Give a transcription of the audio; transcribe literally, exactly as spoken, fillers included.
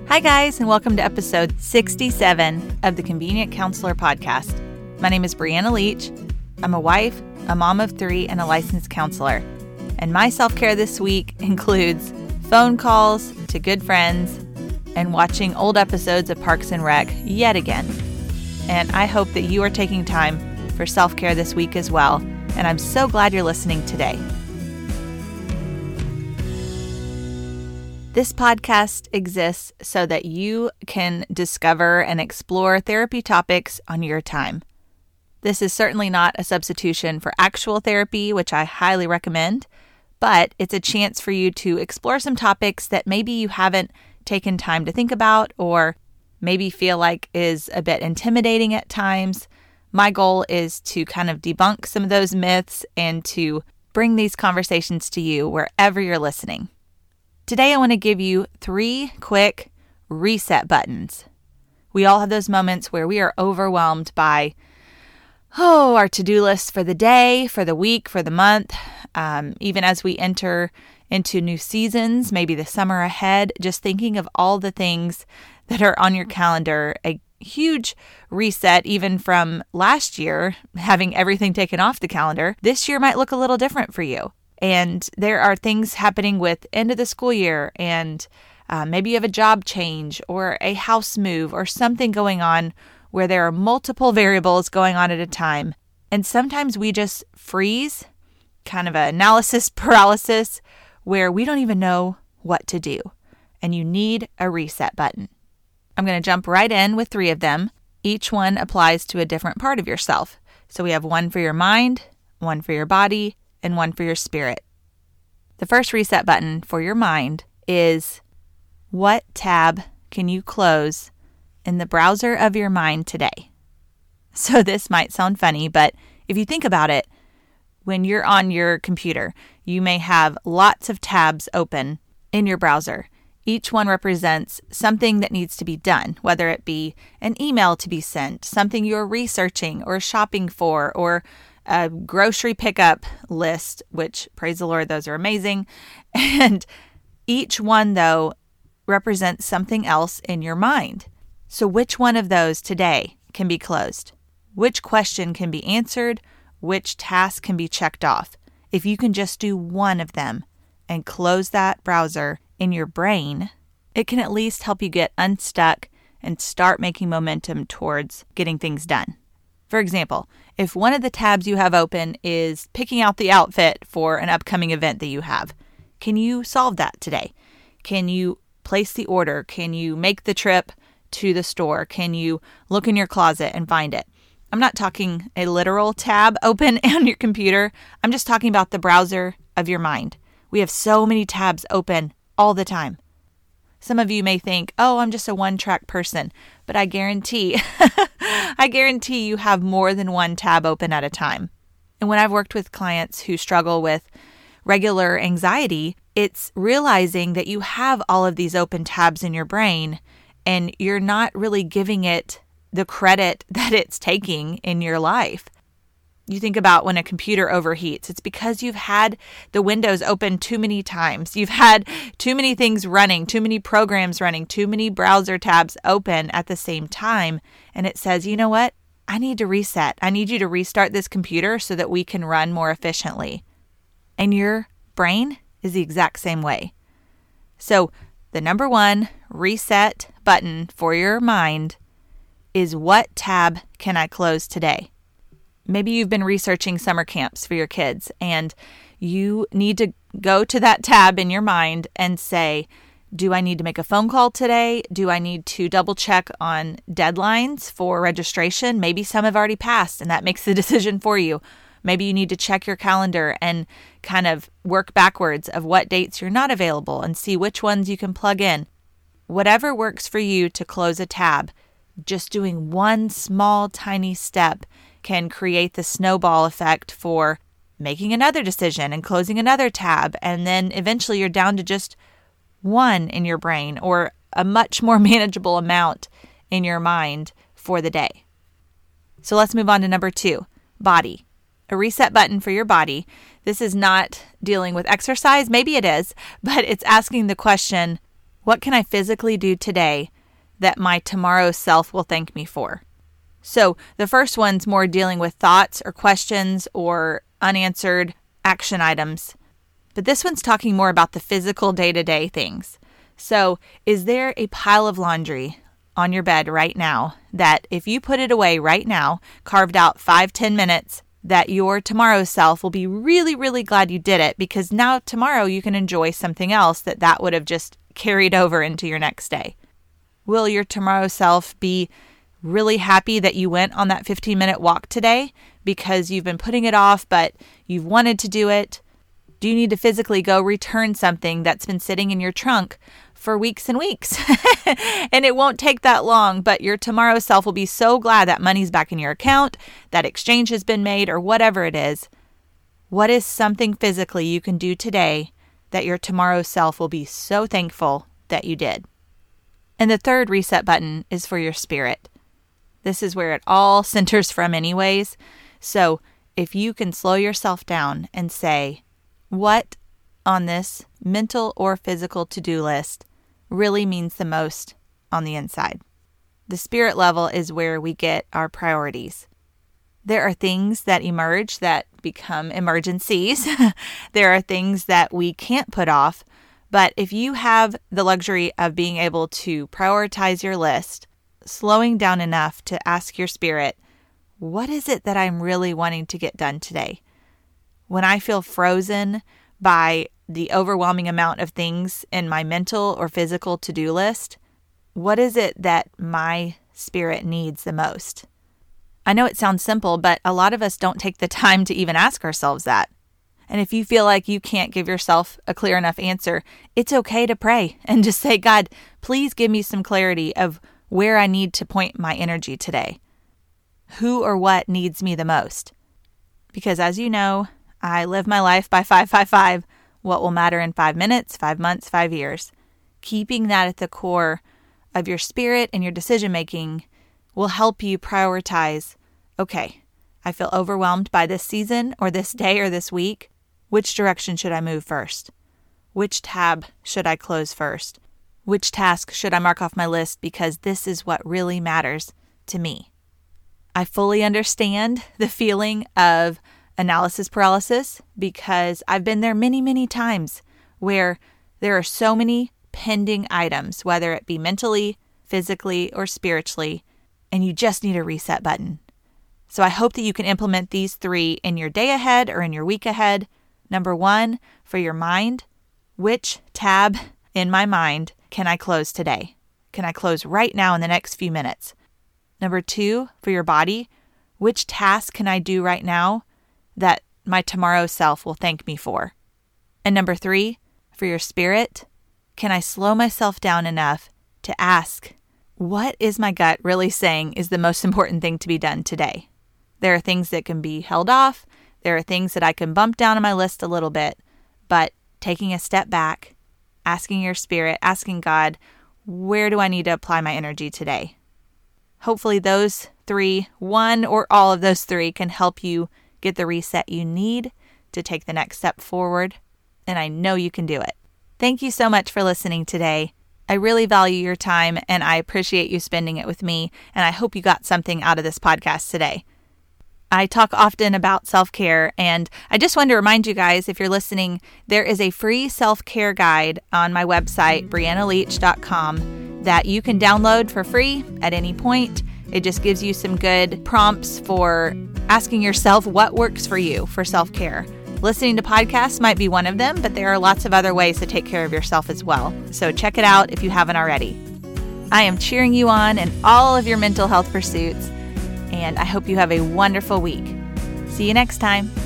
Hi, guys, and welcome to episode sixty-seven of the Convenient Counselor podcast. My name is Brianna Leach. I'm a wife, a mom of three, and a licensed counselor. And my self-care this week includes phone calls to good friends and watching old episodes of Parks and Rec yet again. And I hope that you are taking time for self-care this week as well. And I'm so glad you're listening today. This podcast exists so that you can discover and explore therapy topics on your time. This is certainly not a substitution for actual therapy, which I highly recommend, but it's a chance for you to explore some topics that maybe you haven't taken time to think about or maybe feel like is a bit intimidating at times. My goal is to kind of debunk some of those myths and to bring these conversations to you wherever you're listening. Today, I want to give you three quick reset buttons. We all have those moments where we are overwhelmed by, oh, our to-do lists for the day, for the week, for the month. Um, even as we enter into new seasons, maybe the summer ahead, just thinking of all the things that are on your calendar, a huge reset even from last year, having everything taken off the calendar. This year might look a little different for you. And there are things happening with end of the school year, and uh, maybe you have a job change or a house move or something going on where there are multiple variables going on at a time. And sometimes we just freeze, kind of an analysis paralysis, where we don't even know what to do. And you need a reset button. I'm going to jump right in with three of them. Each one applies to a different part of yourself. So we have one for your mind, one for your body, and one for your spirit. The first reset button for your mind is, what tab can you close in the browser of your mind today? So this might sound funny, but if you think about it, when you're on your computer, you may have lots of tabs open in your browser. Each one represents something that needs to be done, whether it be an email to be sent, something you're researching or shopping for, or a grocery pickup list, which, praise the Lord, those are amazing. And each one, though, represents something else in your mind. So which one of those today can be closed? Which question can be answered? Which task can be checked off? If you can just do one of them and close that browser in your brain, it can at least help you get unstuck and start making momentum towards getting things done. For example, if one of the tabs you have open is picking out the outfit for an upcoming event that you have, can you solve that today? Can you place the order? Can you make the trip to the store? Can you look in your closet and find it? I'm not talking a literal tab open on your computer. I'm just talking about the browser of your mind. We have so many tabs open all the time. Some of you may think, oh, I'm just a one-track person, but I guarantee, I guarantee you have more than one tab open at a time. And when I've worked with clients who struggle with regular anxiety, it's realizing that you have all of these open tabs in your brain and you're not really giving it the credit that it's taking in your life. You think about when a computer overheats, it's because you've had the windows open too many times. You've had too many things running, too many programs running, too many browser tabs open at the same time. And it says, you know what? I need to reset. I need you to restart this computer so that we can run more efficiently. And your brain is the exact same way. So the number one reset button for your mind is, what tab can I close today? Maybe you've been researching summer camps for your kids and you need to go to that tab in your mind and say, do I need to make a phone call today? Do I need to double check on deadlines for registration? Maybe some have already passed and that makes the decision for you. Maybe you need to check your calendar and kind of work backwards of what dates you're not available and see which ones you can plug in. Whatever works for you to close a tab, just doing one small tiny step can create the snowball effect for making another decision and closing another tab. And then eventually you're down to just one in your brain or a much more manageable amount in your mind for the day. So let's move on to number two, body. A reset button for your body. This is not dealing with exercise. Maybe it is, but it's asking the question, What can I physically do today that my tomorrow self will thank me for? So the first one's more dealing with thoughts or questions or unanswered action items. But this one's talking more about the physical day-to-day things. So is there a pile of laundry on your bed right now that if you put it away right now, carved out five, ten minutes, that your tomorrow self will be really, really glad you did it, because now tomorrow you can enjoy something else that that would have just carried over into your next day? Will your tomorrow self be really happy that you went on that fifteen minute walk today because you've been putting it off, but you've wanted to do it? Do you need to physically go return something that's been sitting in your trunk for weeks and weeks? And it won't take that long, but your tomorrow self will be so glad that money's back in your account, that exchange has been made, or whatever it is. What is something physically you can do today that your tomorrow self will be so thankful that you did? And the third reset button is for your spirit. This is where it all centers from anyways. So if you can slow yourself down and say, what on this mental or physical to-do list really means the most on the inside? The spirit level is where we get our priorities. There are things that emerge that become emergencies. There are things that we can't put off. But if you have the luxury of being able to prioritize your list, slowing down enough to ask your spirit, what is it that I'm really wanting to get done today? When I feel frozen by the overwhelming amount of things in my mental or physical to-do list, what is it that my spirit needs the most? I know it sounds simple, but a lot of us don't take the time to even ask ourselves that. And if you feel like you can't give yourself a clear enough answer, it's okay to pray and just say, God, please give me some clarity of where I need to point my energy today. Who or what needs me the most? Because as you know, I live my life by five five five. What will matter in five minutes, five months, five years? Keeping that at the core of your spirit and your decision making will help you prioritize, okay, I feel overwhelmed by this season or this day or this week. Which direction should I move first? Which tab should I close first? Which task should I mark off my list because this is what really matters to me? I fully understand the feeling of analysis paralysis because I've been there many, many times where there are so many pending items, whether it be mentally, physically, or spiritually, and you just need a reset button. So I hope that you can implement these three in your day ahead or in your week ahead. Number one, for your mind, which tab in my mind can I close today? Can I close right now in the next few minutes? Number two, for your body, which task can I do right now that my tomorrow self will thank me for? And number three, for your spirit, can I slow myself down enough to ask, what is my gut really saying is the most important thing to be done today? There are things that can be held off. There are things that I can bump down on my list a little bit, but taking a step back, asking your spirit, asking God, where do I need to apply my energy today? Hopefully those three, one or all of those three, can help you get the reset you need to take the next step forward. And I know you can do it. Thank you so much for listening today. I really value your time and I appreciate you spending it with me. And I hope you got something out of this podcast today. I talk often about self-care, and I just wanted to remind you guys, if you're listening, there is a free self-care guide on my website, brianna leach dot com, that you can download for free at any point. It just gives you some good prompts for asking yourself what works for you for self-care. Listening to podcasts might be one of them, but there are lots of other ways to take care of yourself as well. So check it out if you haven't already. I am cheering you on in all of your mental health pursuits, and I hope you have a wonderful week. See you next time.